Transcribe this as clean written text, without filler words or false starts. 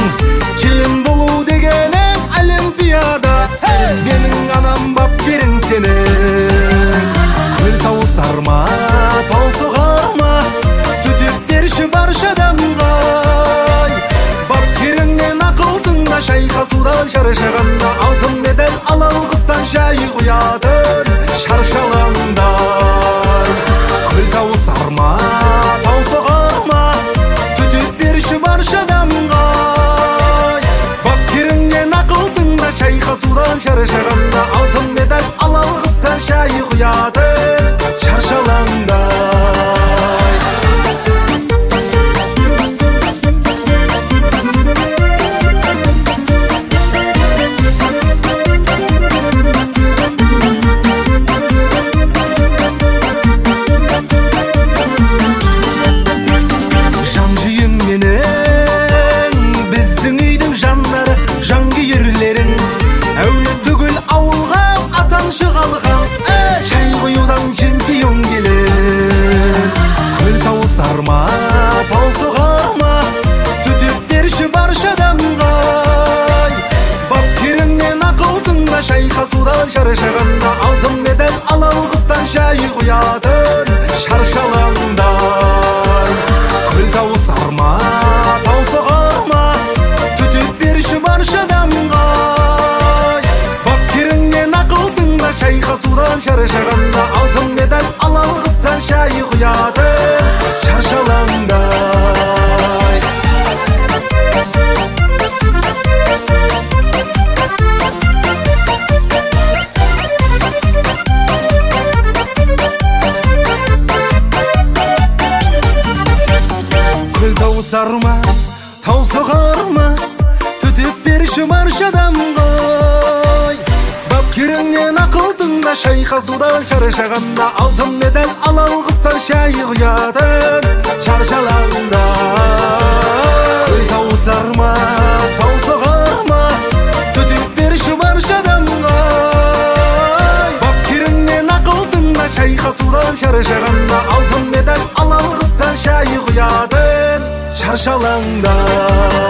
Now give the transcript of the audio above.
келін болу дегенің олимпиада. Менің анам бапкерің сені, көл тауысар ма, тау соғар ма, төтеп берші барша адамға. Бапкеріңнен ақылдыңа шайқасудан шаршағанда, алтын медаль ала алғыстан шай құятын шаршалаңда. Көл тауысар ма, тау соғар ма, төтеп берші барша адамға. Бапкеріңнен ақылдыңа шайқасудан шаршағанда, алтын медаль ала алғыстан шай құятын шаршалаңда. Шайқасудан шаршағанда, алтын медаль ала алғыстан шай құятын шаршалаңдай. Көл тауысар ма, тау соғар ма, төтеп берші барша адамға. Бапкеріңнен ақылдыңа шайқасудан шаршағанда, алтын медаль ала алғыстан шай құятын шаршалаңдай. Тауысар ма, тау соғар ма, төтеп берші барша адамға. Бапкеріңнен ақылдыңа шайқасудан шаршағанда, алтын медаль ала алғыстан шай құятын шаршалаңда. Көл тауысар ма, тау соғар ма, төтеп берші барша адамға. Бапкеріңнен ақылдыңа шайқасудан шаршағанда, алтын медаль ала алғыстан шай құятын шаршалаңда.